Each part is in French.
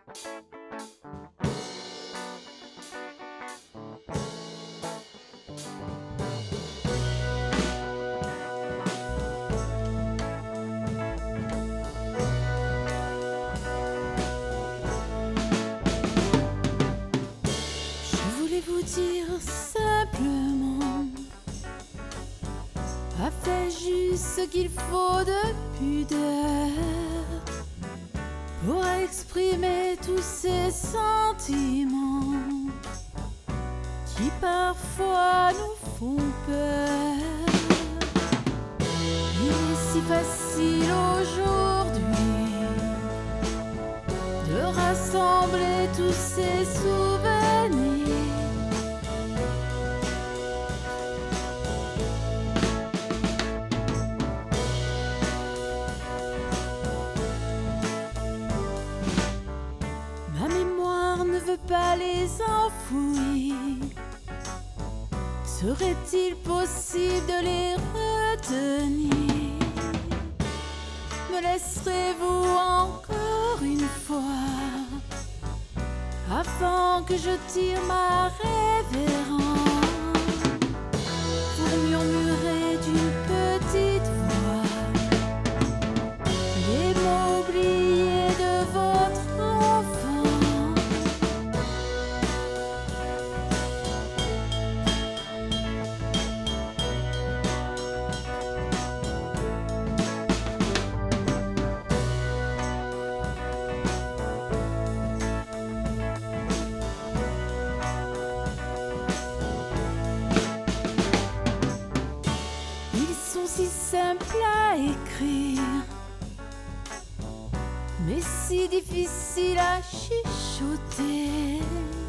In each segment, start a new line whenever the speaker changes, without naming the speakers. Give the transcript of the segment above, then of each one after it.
Je voulais vous dire simplement, a fait juste ce qu'il faut de pudeur pour exprimer tous ces sentiments qui parfois nous font peur. Il est si facile aujourd'hui de rassembler tous ces souvenirs. Ma mémoire ne veut pas les enfouir. Serait-il possible de les retenir? Me laisserez-vous encore une fois avant que je tire ma révérence pour murmurer d'une petite voix les mots oubliés de votre enfant? Si simple à écrire, mais si difficile à chuchoter.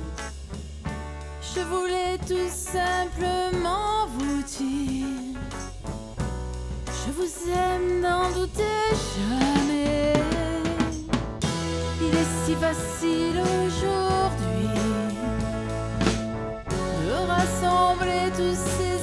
Je voulais tout simplement vous dire, je vous aime, n'en doutez jamais. Il est si facile aujourd'hui de rassembler tous ces